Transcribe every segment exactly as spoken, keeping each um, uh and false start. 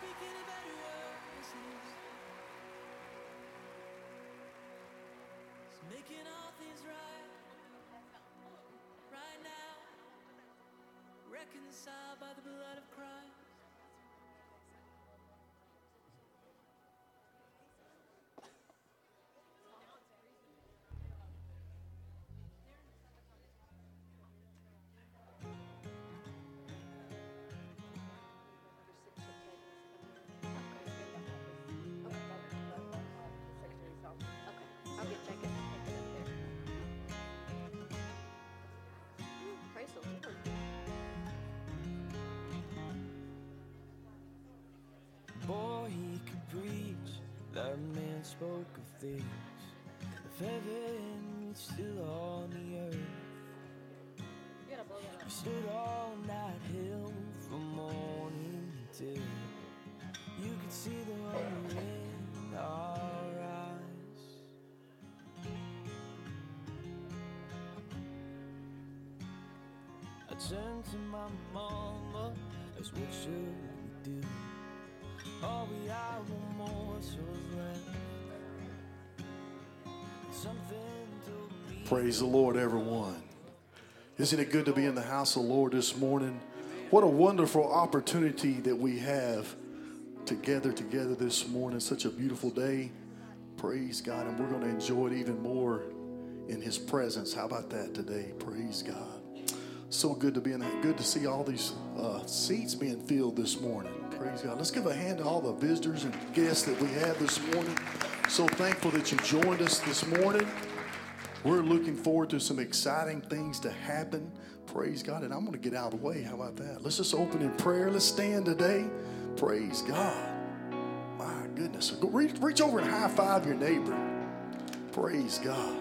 Reconciled by the blood of Christ. I'll get check it. Praise the Lord. Boy, he could preach. That man spoke of things of heaven reached still on the earth. He stood on that hill from morning till you could see the wonder in our eyes. I turned to my mama, as what should we do? All we had one more was left. Something told me. Praise the Lord, everyone. Isn't it good to be in the house of the Lord this morning? What a wonderful opportunity that we have to gather together this morning. Such a beautiful day. Praise God. And we're going to enjoy it even more in his presence. How about that today? Praise God. So good to be in that. Good to see all these uh, seats being filled this morning. Praise God. Let's give a hand to all the visitors and guests that we have this morning. So thankful that you joined us this morning. We're looking forward to some exciting things to happen. Praise God. And I'm going to get out of the way. How about that? Let's just open in prayer. Let's stand today. Praise God. My goodness. Go reach, reach over and high five your neighbor. Praise God.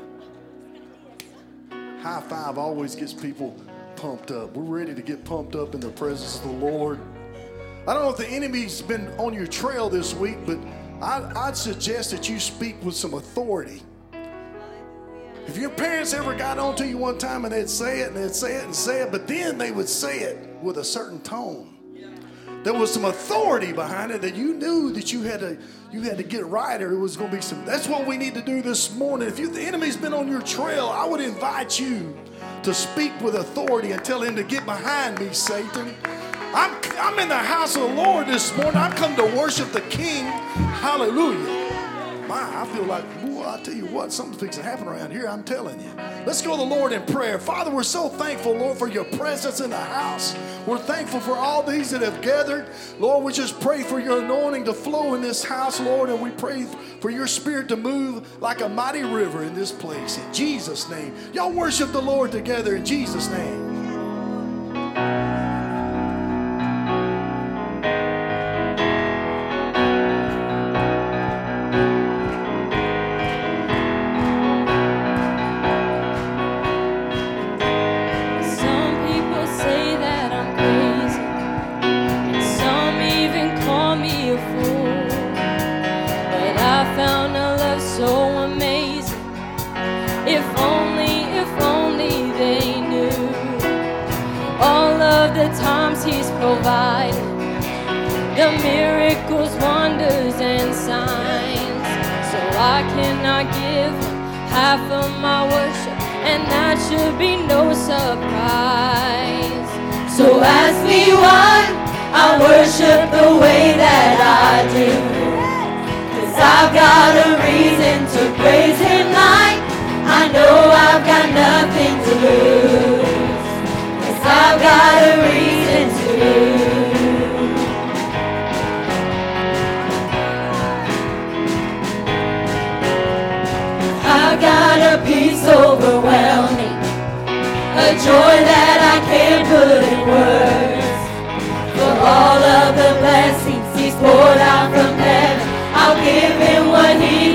High five always gets people pumped up. We're ready to get pumped up in the presence of the Lord. I don't know if the enemy's been on your trail this week, but I'd, I'd suggest that you speak with some authority. If your parents ever got onto you one time and they'd say it and they'd say it and say it, but then they would say it with a certain tone. There was some authority behind it that you knew that you had to you had to get right, or it was going to be some. That's what we need to do this morning. If you, the enemy's been on your trail, I would invite you to speak with authority and tell him to get behind me, Satan. I'm, I'm in the house of the Lord this morning. I've come to worship the King. Hallelujah. My, I feel like, ooh, I tell you what, something's fixing to happen around here, I'm telling you. Let's go to the Lord in prayer. Father, we're so thankful, Lord, for your presence in the house. We're thankful for all these that have gathered. Lord, we just pray for your anointing to flow in this house, Lord, and we pray for your spirit to move like a mighty river in this place. In Jesus' name. Y'all worship the Lord together in Jesus' name. He's provided the miracles, wonders, and signs. So I cannot give him half of my worship, and that should be no surprise. So as we one, I worship the way that I do, 'cause I've got a reason to praise him like I know I've got nothing to lose, 'cause I've got a reason to. I've got a peace overwhelming, a joy that I can't put in words. For all of the blessings he's poured out from heaven, I'll give him what he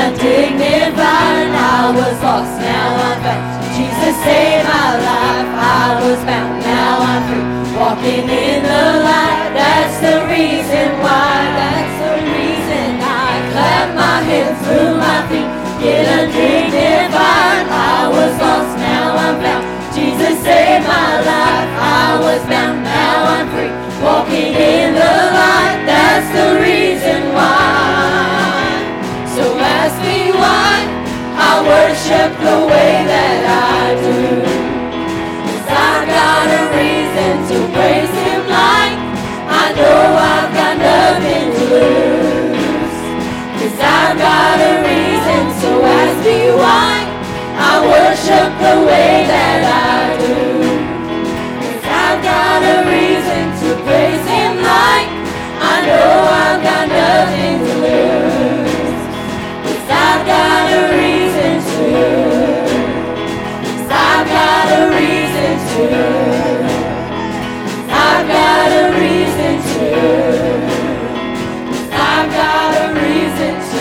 undignified. I was lost, now I'm found. Jesus saved my life. I was bound, now I'm free. Walking in the light, that's the reason why. That's the reason I clap my hands through my feet. Get undignified. I was lost, now I'm found. Jesus saved my life. I was bound, now I'm free. Walking in the light, that's the reason why. So ask me why I worship the way that I do. 'Cause I've got a reason to praise Him like I know I've got nothing to lose. 'Cause I've got a reason, so ask me why I worship the way that I do. 'Cause I've got a reason to praise Him like I know I've got nothing to lose. 'Cause I've got a reason to. 'Cause I've got a reason to. 'Cause I've got a reason to. 'Cause I've got a reason to.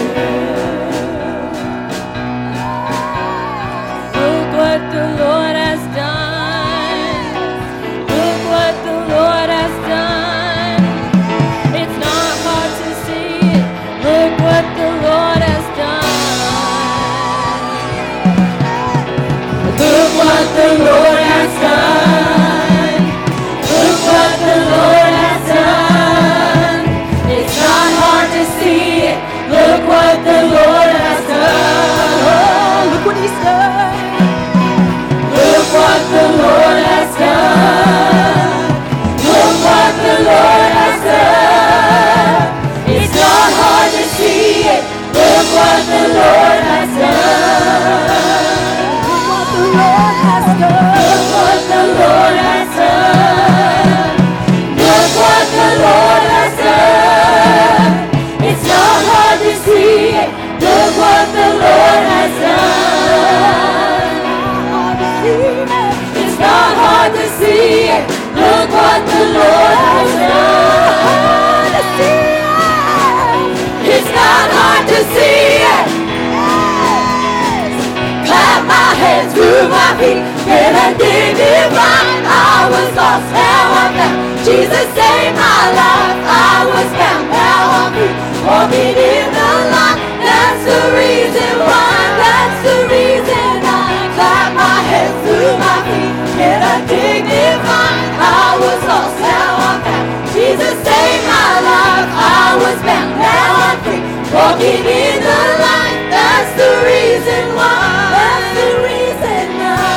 Look what the Lord has done. Look what the Lord has done. It's not hard to see it. Look what the Lord has done. Look what the Lord has done. Look what the Lord has done. It's not hard to see it. Look what the Lord has done. Oh, look what He's done. Look what the Lord has done. Look what the Lord has done. It's not hard to see it. Look what the Lord has done. Look what the Lord has done. Look what the Lord has done. Look what the Lord has done. It's not hard to see it. Look what the Lord has done. It's not hard to see it. Look what the Lord has done. It's not hard to see it. Clap my hands, through my feet, get undignified. I was lost, now I'm found. Jesus saved my life. I was bound, now I'm free. Walking in the light, that's the reason why. That's the reason I clap my hands, through my feet, get undignified. I was lost, now I'm found. Jesus saved my life. I was bound, now I'm free. Walking in the light, that's the reason why. That's the reason now.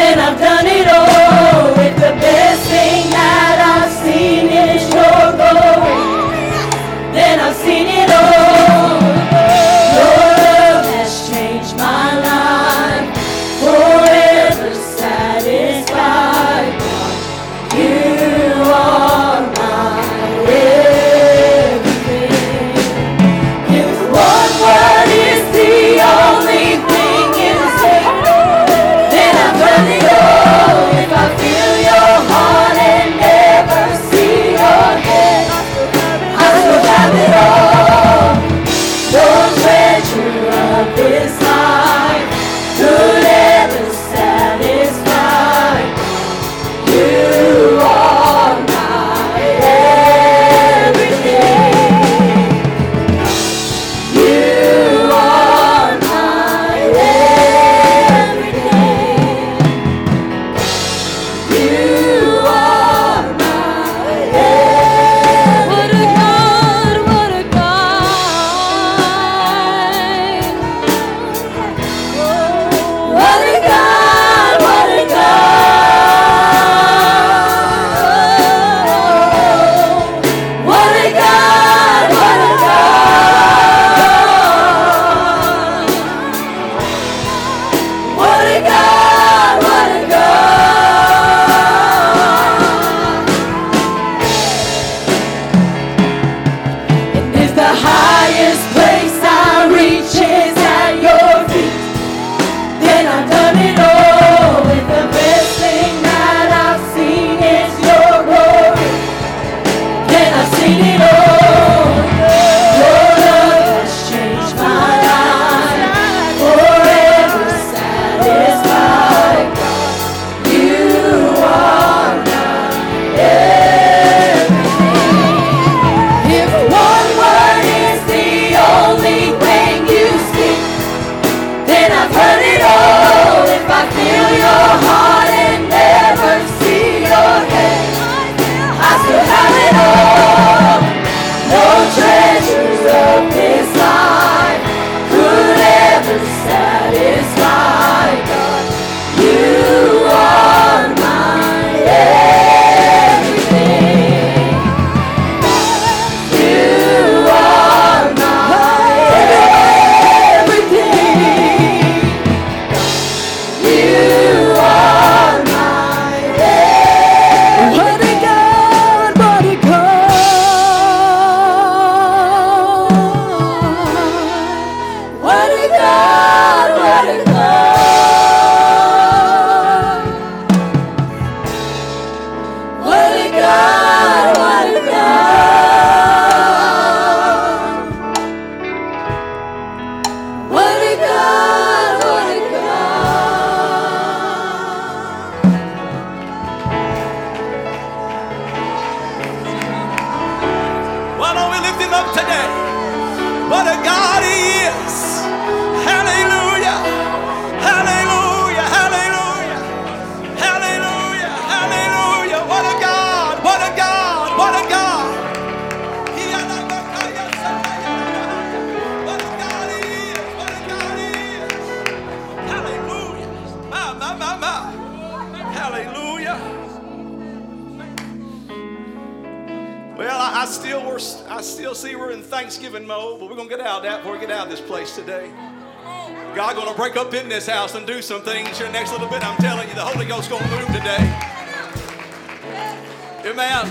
then I've done it all. If the best thing that I've seen is your glory, then I've seen it all. Your love has changed my life, forever satisfied. You are my everything. If one word is the only thing you say, then I've done it all. If I feel your heart and never see your head, I still have it all. No treasure of this life could ever satisfy. You are my everything. You are my everything. You are my everything. What a God, what a God. What a God, what a God. What a God, what a God. What a God, what a God. And if the highest place I reach is at your feet, then I've done it all. If the best thing that I've seen is your glory, then I've seen it all. Your love has changed my life, forever satisfied. You are my everything. If one word is the only thing you speak, then I've heard it all. If I feel your heart and never see your head, I still have it all. No treasures of this life could ever satisfy. God, you are my everything. You are my everything. You are my everything. What a God, what a God. What a God, what a God. What a God, what a God. What a God, what a God. Why don't we lift him up today? What a God he is. Hallelujah. Hallelujah. Hallelujah. Hallelujah. Hallelujah. What a God. What a God. What a God. What a God he is. What a God he is. Hallelujah. My, my, my, my. Hallelujah. Well, I, I still we're, I still see we're in Thanksgiving mode, but we're gonna get out of that before we get out of this place today. God gonna break up in this house and do some things here next little bit. I'm telling you, the Holy Ghost gonna move today. Amen.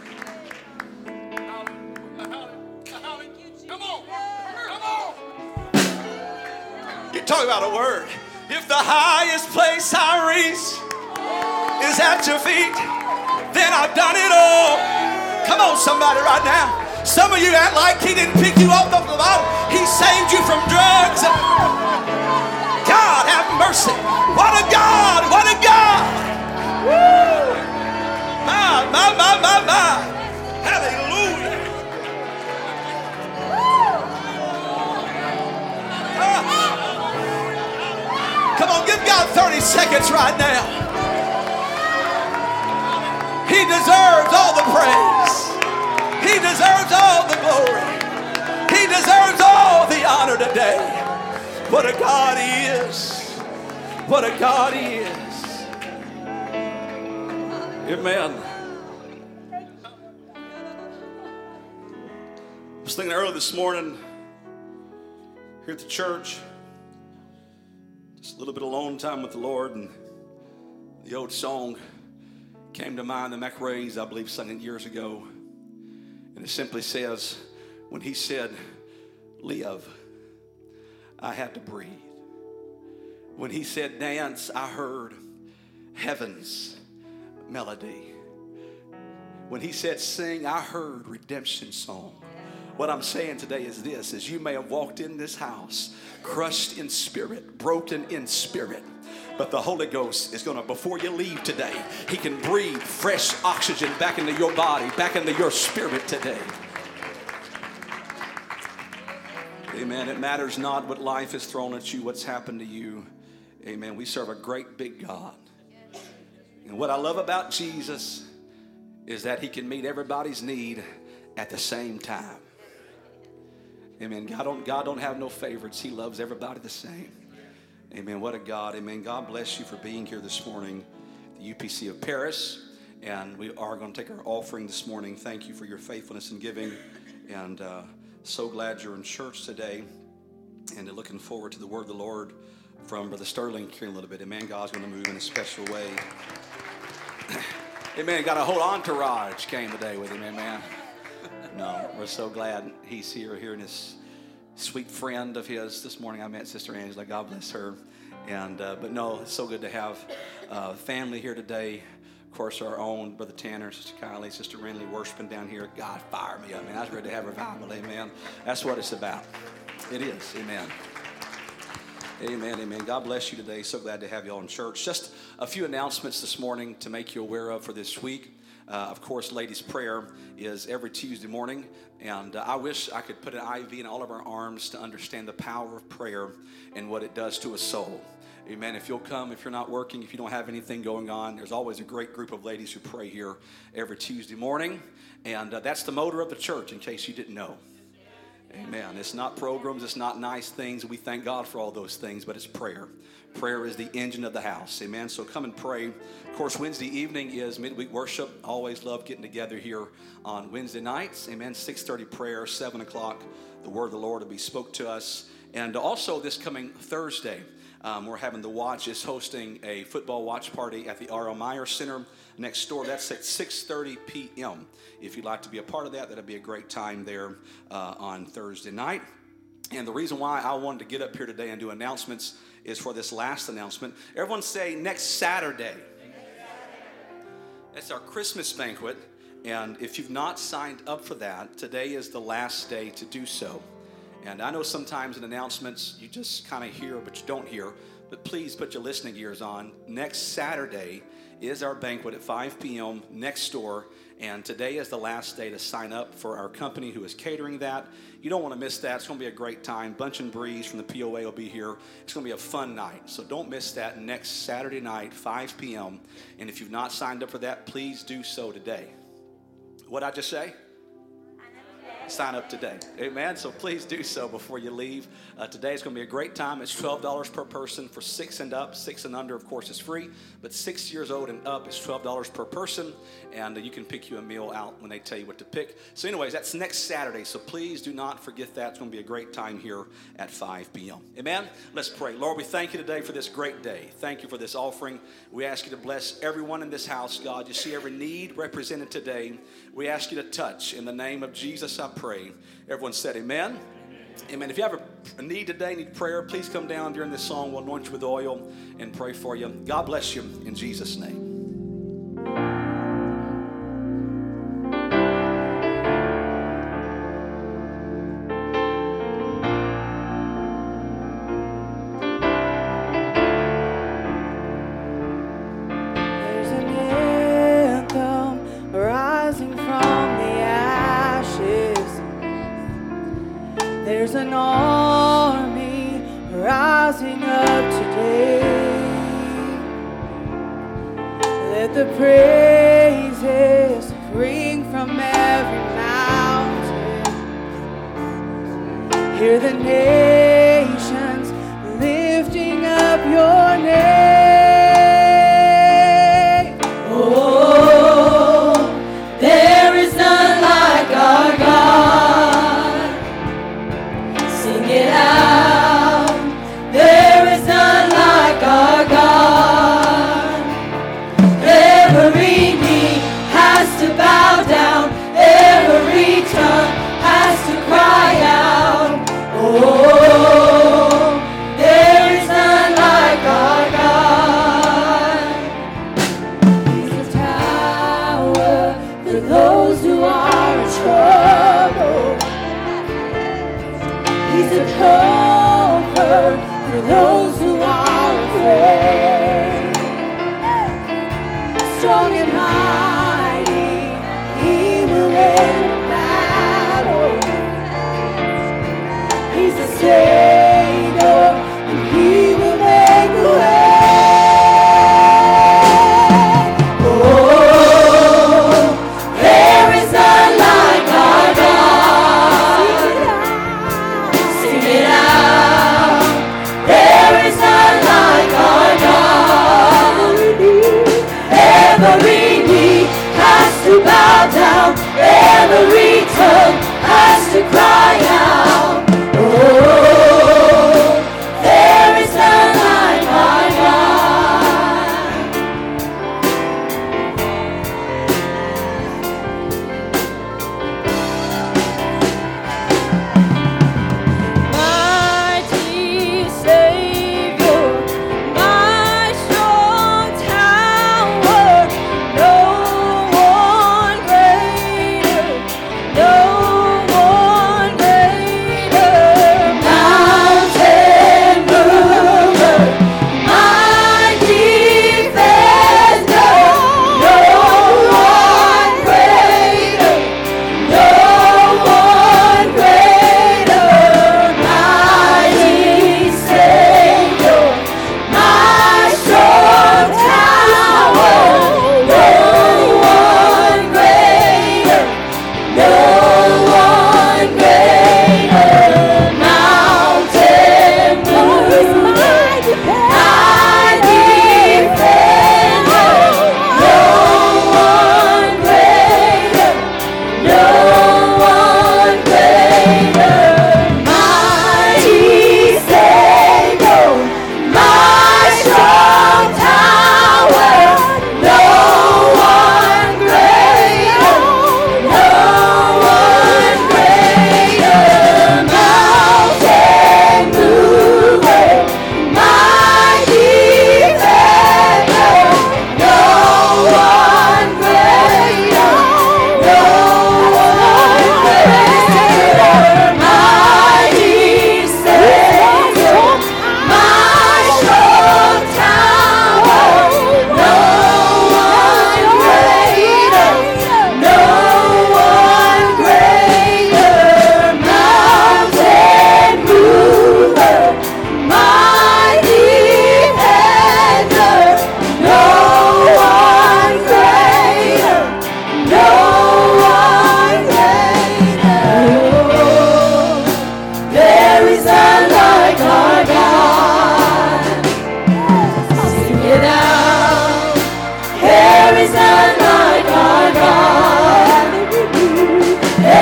Come on, come on. You talk about a word. If the highest place I reach is at your feet, then I've done it all. Come on, somebody, right now. Some of you act like he didn't pick you up off the bottom. He saved you from drugs. God have mercy. What a God. What a God. Woo. My, my, my, my, my. Hallelujah. Ah. Come on, give God thirty seconds right now. He deserves all the praise. He deserves all the glory. He deserves all the honor today. What a God he is. What a God he is. Amen. I was thinking early this morning here at the church, just a little bit of alone time with the Lord, and the old song came to mind. The McRae's, I believe, sung it years ago, and it simply says, when he said, live, I had to breathe. When he said dance, I heard heaven's melody. When he said sing, I heard redemption song. What I'm saying today is this, is you may have walked in this house crushed in spirit, broken in spirit, but the Holy Ghost is going to, before you leave today, he can breathe fresh oxygen back into your body, back into your spirit today. Amen. It matters not what life has thrown at you, what's happened to you. Amen. We serve a great big God. And what I love about Jesus is that he can meet everybody's need at the same time. Amen. God don't, God don't have no favorites. He loves everybody the same. Amen. What a God. Amen. God bless you for being here this morning, the U P C of Paris. And we are going to take our offering this morning. Thank you for your faithfulness in giving. And uh, so glad you're in church today. And looking forward to the word of the Lord from Brother Sterling here in a little bit. Amen. God's going to move in a special way. Amen. Got a whole entourage came today with him. Amen. No, we're so glad he's here, hearing his sweet friend of his. This morning I met Sister Angela. God bless her. And uh, but no, it's so good to have uh, family here today. Of course, our own Brother Tanner, Sister Kylie, Sister Renly worshiping down here. God, fire me up, man. I was ready to have revival. Amen. That's what it's about. It is. Amen. Amen, amen. God bless you today. So glad to have you all in church. Just a few announcements this morning to make you aware of for this week. Uh, of course, ladies' prayer is every Tuesday morning, and uh, I wish I could put an I V in all of our arms to understand the power of prayer and what it does to a soul. Amen. If you'll come, if you're not working, if you don't have anything going on, there's always a great group of ladies who pray here every Tuesday morning, and uh, that's the motor of the church, in case you didn't know. Amen. It's not programs, it's not nice things. We thank God for all those things, but it's prayer. Prayer is the engine of the house. Amen. So come and pray. Of course, Wednesday evening is midweek worship. Always love getting together here on Wednesday nights. Amen. six thirty prayer, seven o'clock. The word of the Lord will be spoke to us. And also this coming Thursday, um, we're having the Watch is hosting a football watch party at the R L Meyer Center next door. That's at six thirty p.m. If you'd like to be a part of that, that'll be a great time there uh, on Thursday night. And the reason why I wanted to get up here today and do announcements is for this last announcement. Everyone say next Saturday. That's our Christmas banquet. And if you've not signed up for that, today is the last day to do so. And I know sometimes in announcements you just kind of hear, but you don't hear. But please put your listening ears on. Next Saturday is our banquet at five p.m. next door. And today is the last day to sign up for our company who is catering that. You don't want to miss that. It's going to be a great time. Bunch and Breeze from the P O A will be here. It's going to be a fun night. So don't miss that next Saturday night, five p.m. And if you've not signed up for that, please do so today. What'd I just say? Sign up today. Amen. So please do so before you leave. Uh, today is going to be a great time. It's twelve dollars per person for six and up. Six and under, of course, is free. But six years old and up is twelve dollars per person. And uh, you can pick you a meal out when they tell you what to pick. So anyways, that's next Saturday. So please do not forget that. It's going to be a great time here at five p.m. Amen. Let's pray. Lord, we thank you today for this great day. Thank you for this offering. We ask you to bless everyone in this house, God. You see every need represented today. We ask you to touch. In the name of Jesus, I pray. Everyone said amen. Amen. Amen. If you have a need today, need prayer, please come down during this song. We'll anoint you with oil and pray for you. God bless you in Jesus' name. There's an army rising up today. Let the praises ring from every mountain. Hear the nations lifting up your name. Oh,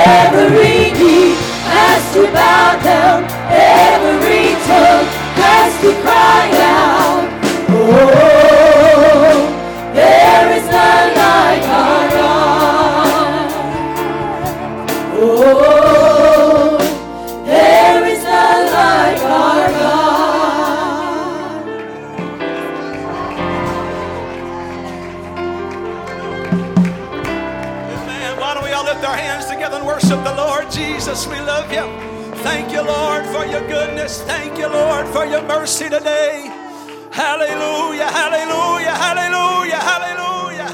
Every knee has to bow down, every tongue has to cry out. Oh, there is none like our God. Oh, there is none like our God. Amen. Why don't we all lift our hands together and worship the Lord Jesus? We love you. Thank you, Lord, for your goodness. Thank you, Lord, for your mercy today. Hallelujah, hallelujah, hallelujah, hallelujah,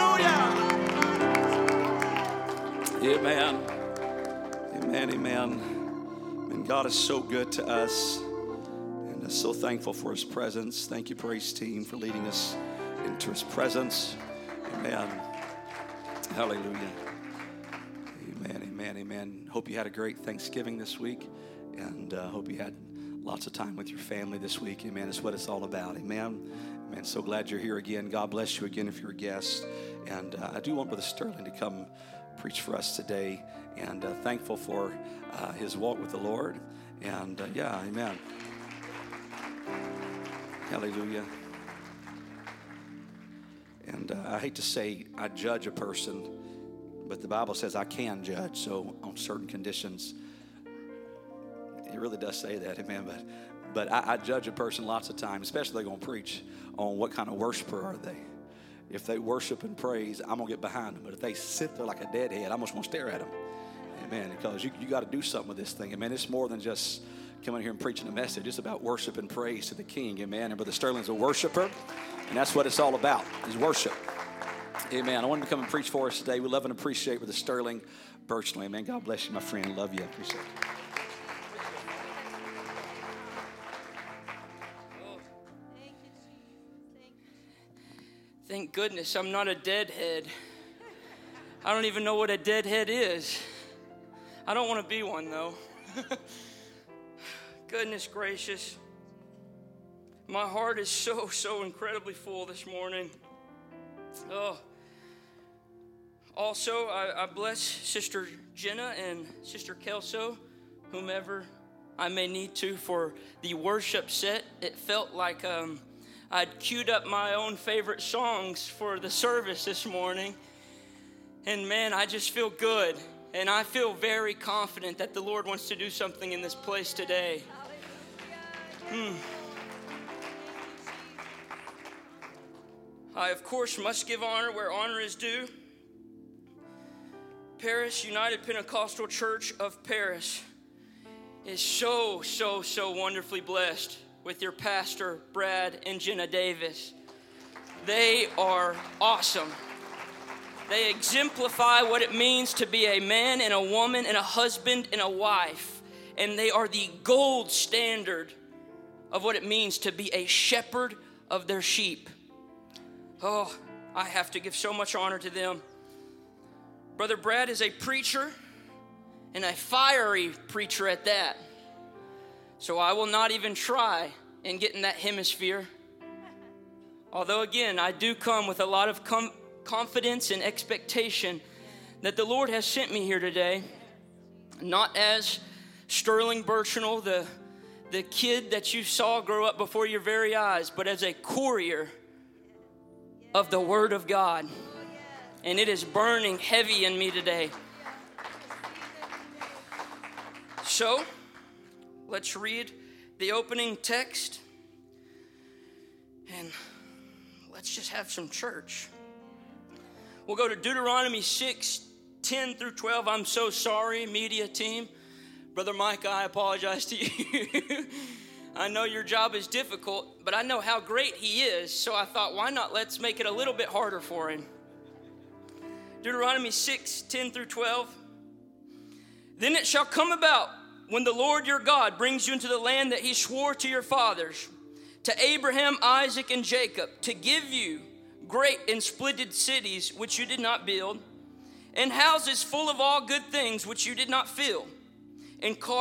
hallelujah. Amen. Amen, amen. And God is so good to us. And I'm so thankful for his presence. Thank you, praise team, for leading us into his presence. Amen. Hallelujah. Amen, amen, amen. Hope you had a great Thanksgiving this week. And uh, hope you had lots of time with your family this week. Amen. That's what it's all about. Amen. Amen. So glad you're here again. God bless you again if you're a guest. And uh, I do want Brother Sterling to come preach for us today. And uh, thankful for uh, his walk with the Lord. And uh, yeah, amen. Hallelujah. And uh, I hate to say I judge a person, but the Bible says I can judge. So on certain conditions, it really does say that, amen. But but I, I judge a person lots of times, especially they're going to preach on what kind of worshiper are they. If they worship and praise, I'm going to get behind them. But if they sit there like a deadhead, I'm just going to stare at them. Amen. Because you, you got to do something with this thing. Amen. It's more than just coming here and preaching a message. It's about worship and praise to the King. Amen. And Brother Sterling's a worshiper. And that's what it's all about, is worship. Amen. I wanted to come and preach for us today. We love and appreciate Brother Sterling personally. Amen. God bless you, my friend. Love you. I appreciate it. Thank goodness I'm not a deadhead. I don't even know what a deadhead is. I don't want to be one, though. Goodness gracious. My heart is so, so incredibly full this morning. Oh. Also, I, I bless Sister Jenna and Sister Kelso, whomever I may need to, for the worship set. It felt like um, I'd queued up my own favorite songs for the service this morning. And man, I just feel good. And I feel very confident that the Lord wants to do something in this place today. Hmm. I, of course, must give honor where honor is due. Paris United Pentecostal Church of Paris is so, so, so wonderfully blessed with your pastor, Brad and Jenna Davis. They are awesome. They exemplify what it means to be a man and a woman and a husband and a wife. And they are the gold standard of what it means to be a shepherd of their sheep. Oh, I have to give so much honor to them. Brother Brad is a preacher, and a fiery preacher at that. So I will not even try and get in that hemisphere. Although, again, I do come with a lot of com- confidence and expectation that the Lord has sent me here today, not as Sterling Birchnell, the, the kid that you saw grow up before your very eyes, but as a courier of the Word of God. And it is burning heavy in me today. So, let's read the opening text. And let's just have some church. We'll go to Deuteronomy six, ten through twelve. I'm so sorry, media team. Brother Mike, I apologize to you. I know your job is difficult, but I know how great he is, so I thought, why not let's make it a little bit harder for him. Deuteronomy six, ten through twelve. Then it shall come about when the Lord your God brings you into the land that he swore to your fathers, to Abraham, Isaac, and Jacob, to give you great and splendid cities which you did not build, and houses full of all good things which you did not fill, and cars